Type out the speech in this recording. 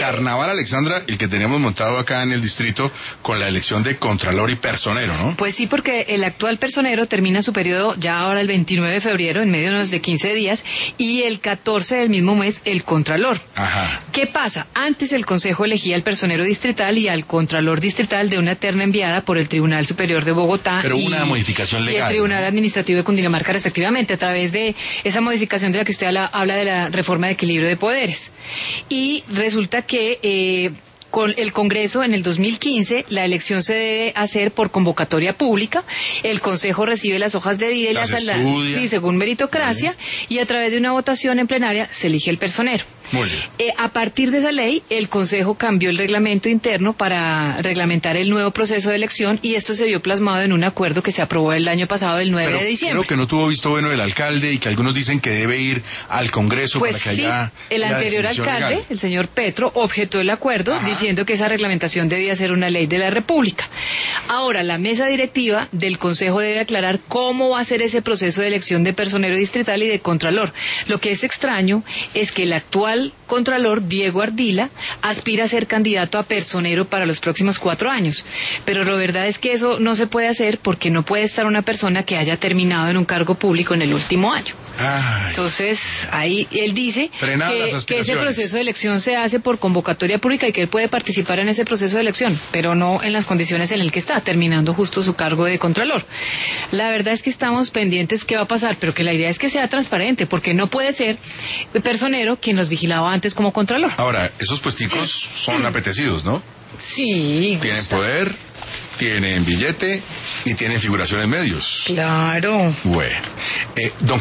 carnaval, Alexandra, el que teníamos montado acá en el distrito con la elección de contralor y personero, ¿no? Pues sí, porque el actual personero termina su periodo ya ahora el 29 de febrero, en medio de 15 días, y el 14 del mismo mes el contralor. Ajá. ¿Qué pasa? Antes el Consejo elegía al personero distrital y al contralor distrital de una terna enviada por el Tribunal Superior de Bogotá Pero una modificación legal, y el Tribunal ¿no? Administrativo de Cundinamarca, respectivamente, a través de esa modificación de la que usted habla de la reforma de equilibrio de poderes. Y resulta que con el Congreso en el 2015 la elección se debe hacer por convocatoria pública, el Consejo recibe las hojas de vida y las estudia. según meritocracia, y a través de una votación en plenaria se elige el personero. Muy bien. A partir de esa ley, el Consejo cambió el reglamento interno para reglamentar el nuevo proceso de elección, y esto se vio plasmado en un acuerdo que se aprobó el año pasado, el 9 de diciembre. Creo que no tuvo visto bueno el alcalde y que algunos dicen que debe ir al Congreso pues para que haya el anterior alcalde, legal. el señor Petro, objetó el acuerdo diciendo que esa reglamentación debía ser una ley de la República. Ahora, la mesa directiva del Consejo debe aclarar cómo va a ser ese proceso de elección de personero distrital y de contralor. Lo que es extraño es que el actual contralor, Diego Ardila, aspira a ser candidato a personero para los próximos 4 años. Pero la verdad es que eso no se puede hacer porque no puede estar una persona que haya terminado en un cargo público en el último año. Ay. Entonces, ahí él dice que ese proceso de elección se hace por convocatoria pública y que él puede participar en ese proceso de elección, pero no en las condiciones en el que está, terminando justo su cargo de contralor. La verdad es que estamos pendientes qué va a pasar, pero que la idea es que sea transparente, porque no puede ser personero quien los vigilaba antes como contralor. Ahora, esos puesticos son apetecidos, ¿no? Sí. Tienen poder, tienen billete y tienen figuración en medios. Claro. Bueno, don